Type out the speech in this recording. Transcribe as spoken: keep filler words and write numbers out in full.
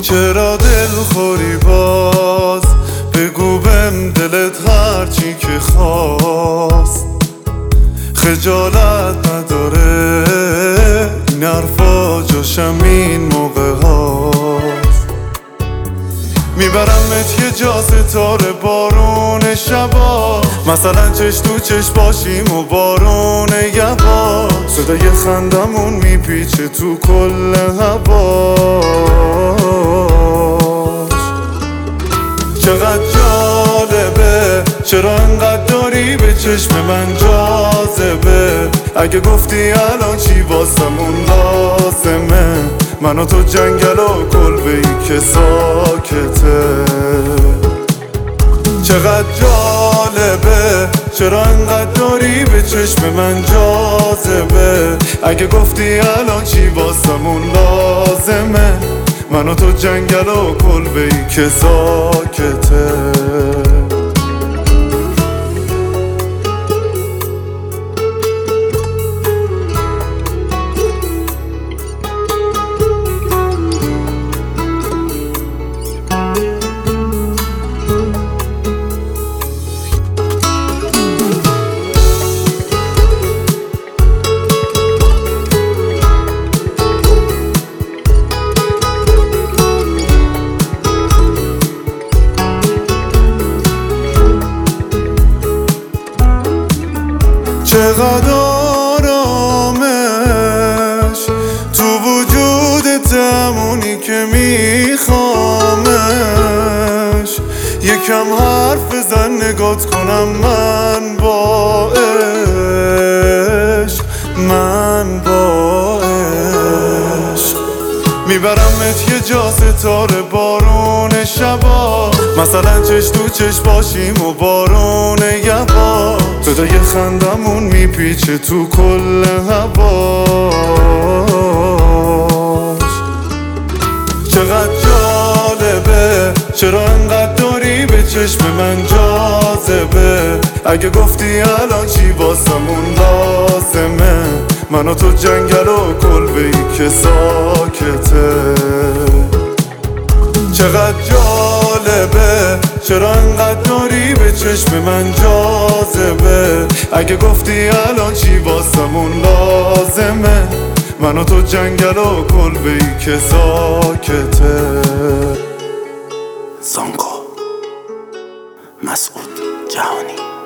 چرا دل خوری باز؟ بگو بهم دلت هرچی که خواست. خجالت نداره این حرفا جاشم این موقع هاست. میبرمت یه جا ستاره بارون شبا، مثلا چش تو چش باشیم و بارون یبا. صدای خندمون میپیچه تو کل هواش. چقدر جالبه چرا انقدر داری به چشم من جاذبه. اگه گفتی الان چی واسمون لازمه، من و تو جنگل و کلبه ای که ساکته. چقدر جالبه چرا انقدر داری به چشم من جاذبه. اگه گفتی الان چی واسمون لازمه، من و تو جنگل و کلبه ای که ساکته. چقدر آرامش تو وجودت، همونی که میخوامش. یکم حرف بزن نگات کنم من با عشق، من با عشق. میبرمت یه جا ستاره بارون شبا، مثلا چش تو چش باشیم و بارون یبا. صدای خندمون میپیچه تو کل هواش. چقدر جالبه چرا انقدر داری به چشم من جاذبه. اگه گفتی الان چی واسمون لازمه، من و تو جنگل و کلبه ای که ساکته. چقدر جالبه چرا انقدر داری به چشم من جاذبه. اگه گفتی الان چی واسمون لازمه، من و تو جنگل و کلبه ای که ساکته. زانکو مسعود جهانی.